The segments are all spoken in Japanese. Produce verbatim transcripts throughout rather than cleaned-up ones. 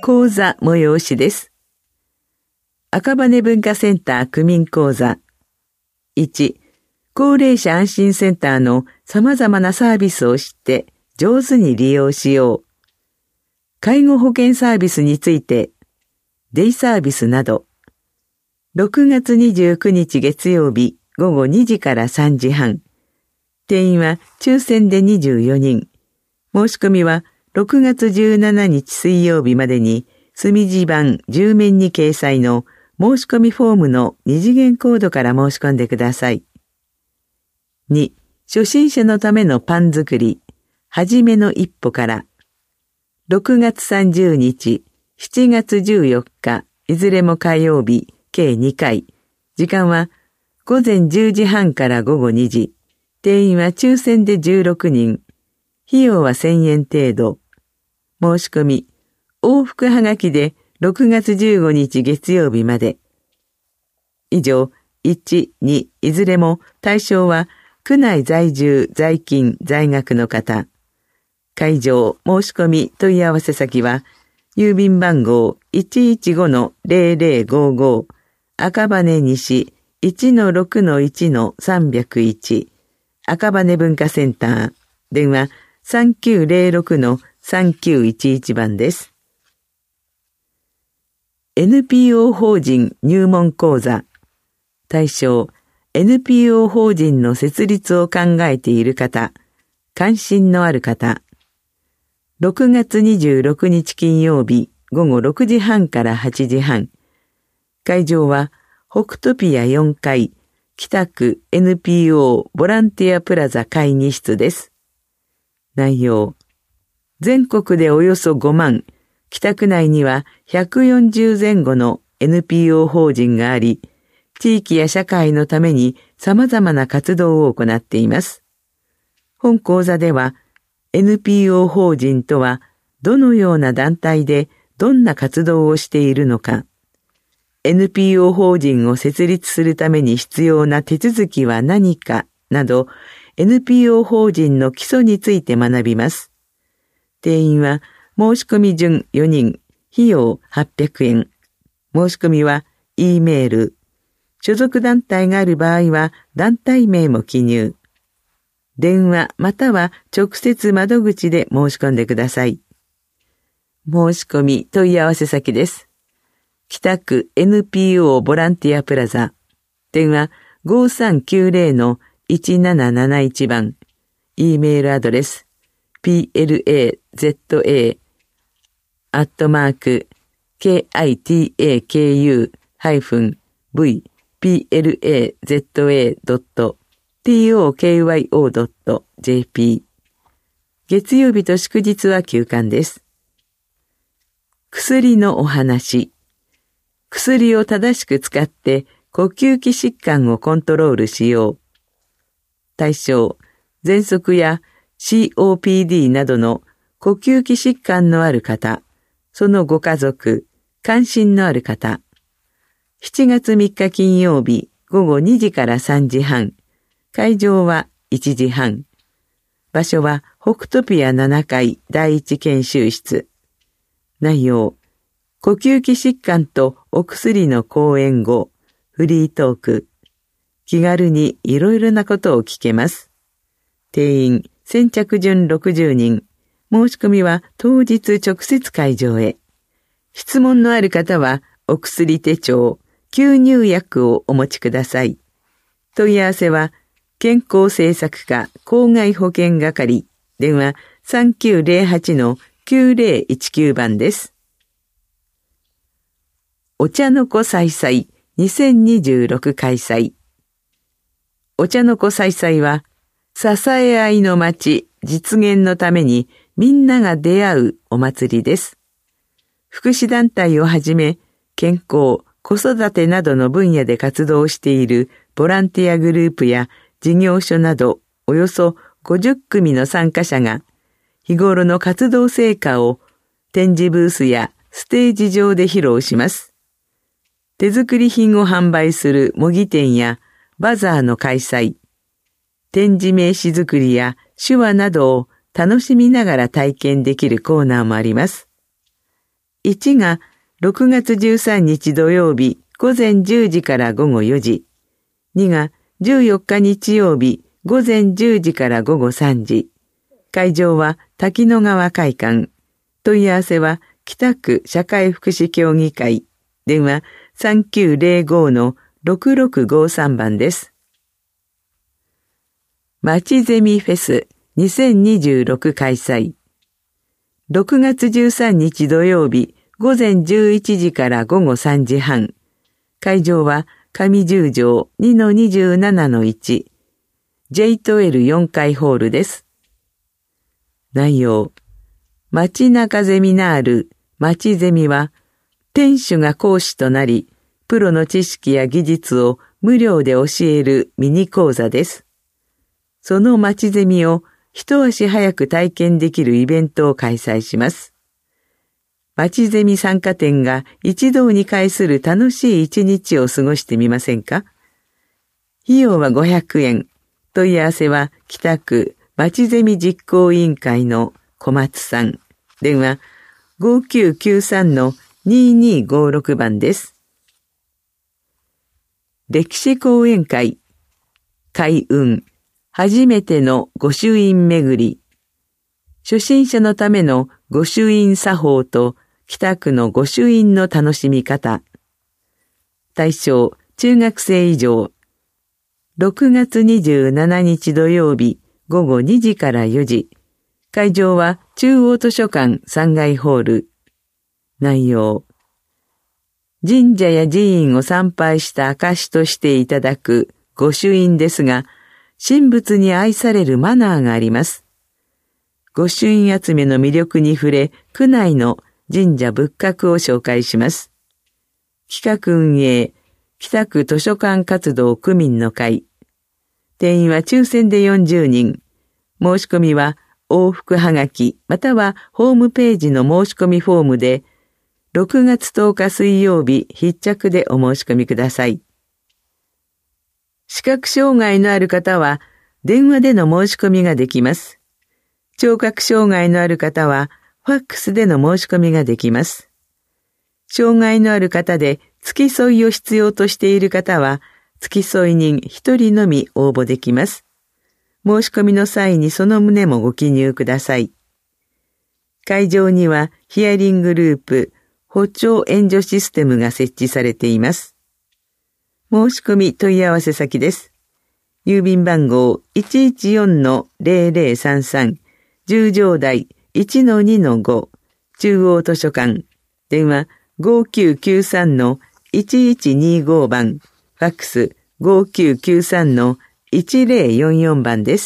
講座催しです。赤羽文化センター区民講座。いち、高齢者安心センターの様々なサービスを知って上手に利用しよう。介護保険サービスについて、デイサービスなど。ろくがつにじゅうくにち月曜日ごごにじからさんじはん。定員は抽選でにじゅうよにん。申し込みはろくがつじゅうしちにち水曜日までに墨字版じゅう面に掲載の申し込みフォームの二次元コードから申し込んでください。に、初心者のためのパン作り、はじめの一歩から。ろくがつさんじゅうにち、しちがつじゅうよっか、いずれも火曜日、計にかい。時間はごぜんじゅうじはんからごごにじ。定員は抽選でじゅうろくにん。費用はせんえん程度。申し込み、往復はがきでろくがつじゅうごにち月曜日まで。以上、いち、に、いずれも対象は区内在住、在勤、在学の方。会場、申し込み、問い合わせ先は、郵便番号 いちいちごのぜろぜろごご 赤羽西 いちのろくのいちのさんぜろいち赤羽文化センター。電話さんきゅうぜろろくのさんきゅういちいち番です。エヌピーオー 法人入門講座。対象、エヌピーオー 法人の設立を考えている方、関心のある方。ろくがつにじゅうろくにち金曜日ごごろくじはんからはちじはん。会場は北トピアよんかい北区 エヌピーオー ボランティアプラザ会議室です。内容。全国でおよそごまん、北区内にはひゃくよんじゅうぜん後の エヌピーオー 法人があり、地域や社会のために様々な活動を行っています。本講座では、エヌピーオー 法人とはどのような団体でどんな活動をしているのか、エヌピーオー 法人を設立するために必要な手続きは何かなど、エヌピーオー 法人の基礎について学びます。定員は申し込み順よにん、費用はっぴゃくえん。申し込みは E メール。所属団体がある場合は団体名も記入。電話または直接窓口で申し込んでください。申し込み問い合わせ先です。北区 エヌピーオー ボランティアプラザ。電話ごさんきゅうぜろのいちなななないち番。E メールアドレス ピーエルエーゼットエー アットマーク ケーアイティーエーケーユー ハイフン ブイ ピーエルエーゼットエー ドット トクヨ ドット ジェーピー。月曜日と祝日は休館です。薬のお話。薬を正しく使って呼吸器疾患をコントロールしよう。対象、喘息や シーオーピーディー などの呼吸器疾患のある方、そのご家族、関心のある方。しちがつみっか金曜日ごごにじからさんじはん。会場はいちじはん。場所は北トピアななかいだいいち研修室。内容、呼吸器疾患とお薬の講演後、フリートーク。気軽にいろいろなことを聞けます。定員先着順ろくじゅうにん。申し込みは当日直接会場へ。質問のある方はお薬手帳、吸入薬をお持ちください。問い合わせは健康政策課公害保険係。電話さんきゅうぜろはちのきゅうぜろいちきゅう番です。お茶の子さいさいにせんにじゅうろく開催。お茶の子さいさいは、支え合いの街実現のためにみんなが出会うお祭りです。福祉団体をはじめ、健康、子育てなどの分野で活動しているボランティアグループや事業所などおよそごじゅっくみの参加者が日頃の活動成果を展示ブースやステージ上で披露します。手作り品を販売する模擬店やバザーの開催、展示名刺作りや手話などを楽しみながら体験できるコーナーもあります。 いちがろくがつじゅうさんにち土曜日午前じゅうじから午後よじ、にがじゅうよっか日曜日午前じゅうじから午後さんじ、会場は滝野川会館、問い合わせは北区社会福祉協議会、電話 さんきゅうぜろごのろくろくごさん 番です。まちゼミフェスにせんにじゅうろく開催。ろくがつじゅうさんにち土曜日午前じゅういちじから午後さんじはん。会場は上十条 にのにじゅうななのいち、ジェイトエルよん 階ホールです。内容。街中ゼミナール、街ゼミは、店主が講師となり、プロの知識や技術を無料で教えるミニ講座です。その街ゼミを一足早く体験できるイベントを開催します。街ゼミ参加店が一堂に会する楽しい一日を過ごしてみませんか？費用はごひゃくえん。問い合わせは北区街ゼミ実行委員会の小松さん。電話ごきゅうきゅうさんのににごろく 番です。歴史講演会。開運。初めての御朱印巡り。初心者のための御朱印作法と北区の御朱印の楽しみ方。対象、中学生以上。ろくがつにじゅうしちにち土曜日午後にじからよじ。会場は中央図書館さんがいホール。内容。神社や寺院を参拝した証としていただく御朱印ですが、神仏に愛されるマナーがあります。御朱印集めの魅力に触れ、区内の神社仏閣を紹介します。企画運営、北区図書館活動区民の会。定員は抽選でよんじゅうにん。申し込みは往復はがきまたはホームページの申し込みフォームでろくがつとおか水曜日必着でお申し込みください。視覚障害のある方は電話での申し込みができます。聴覚障害のある方はファックスでの申し込みができます。障害のある方で付き添いを必要としている方は付き添い人一人のみ応募できます。申し込みの際にその旨もご記入ください。会場にはヒアリングループ、歩調援助システムが設置されています。申し込み問い合わせ先です。郵便番号 いちいちよんのぜろぜろさんさん、十条台 いちのにのご、中央図書館、電話ごきゅうきゅうさんのいちいちにご 番、ファックスごきゅうきゅうさんのいちぜろよんよん 番です。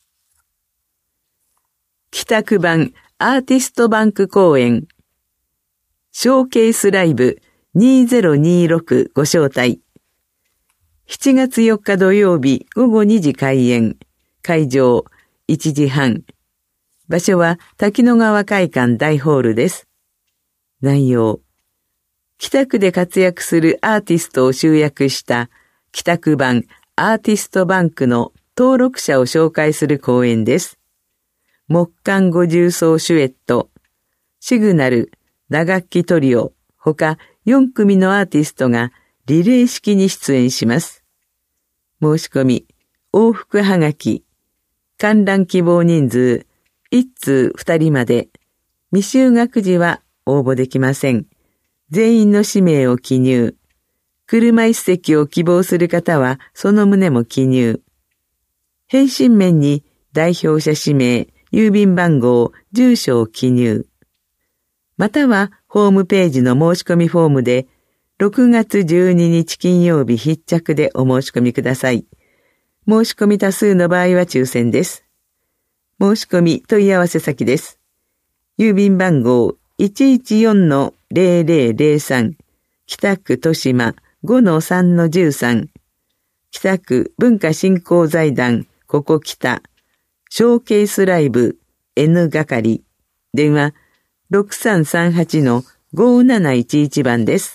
北区版アーティストバンク公演ショーケースライブにせんにじゅうろくご招待。しちがつよっか土曜日午後にじ開演。会場いちじはん。場所は滝野川会館大ホールです。内容。北区で活躍するアーティストを集約した北区版アーティストバンクの登録者を紹介する講演です。木管五重奏シュエット、シグナル、打楽器トリオ、ほかよんくみのアーティストがリレー式に出演します。申し込み、往復はがき、観覧希望人数、いち通ふたりまで、未就学時は応募できません。全員の氏名を記入。車椅子席を希望する方はその旨も記入。返信面に代表者氏名、郵便番号、住所を記入。またはホームページの申し込みフォームでろくがつじゅうににち金曜日必着でお申し込みください。申し込み多数の場合は抽選です。申し込み問い合わせ先です。郵便番号 いちいちよんのぜろぜろぜろさん 北区豊島 ごのさんのじゅうさん 北区文化振興財団ここ北ショーケースライブ N 係電話ろくさんさんはちのごなないちいち 番です。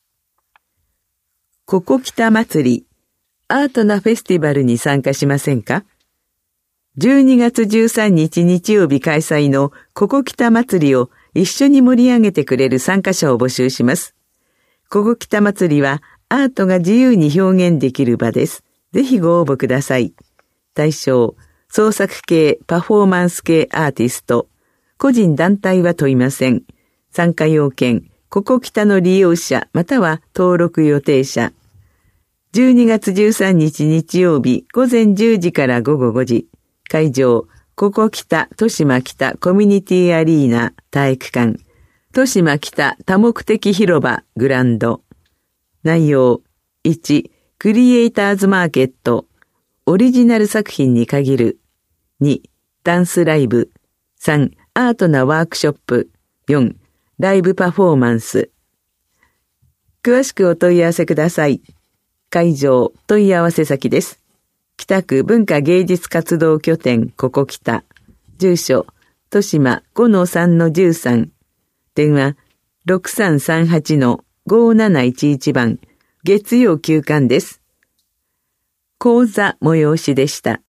ここ北祭りアートなフェスティバルに参加しませんか？じゅうにがつじゅうさんにち日曜日開催のここ北祭りを一緒に盛り上げてくれる参加者を募集します。ここ北祭りはアートが自由に表現できる場です。ぜひご応募ください。対象、創作系、パフォーマンス系アーティスト。個人団体は問いません。参加要件、ここ北の利用者または登録予定者。じゅうにがつじゅうさんにち日曜日午前じゅうじから午後ごじ。会場、ここ北豊島北コミュニティアリーナ体育館。豊島北多目的広場グランド。内容、いち、クリエイターズマーケット。オリジナル作品に限る。に、ダンスライブ。さん、アートなワークショップ。よん、ライブパフォーマンス。詳しくお問い合わせください。会場、問い合わせ先です。北区文化芸術活動拠点ここ北。住所、豊島 ごのさんのじゅうさん。電話、ろくさんさんはちのごなないちいち番。月曜休館です。講座催しでした。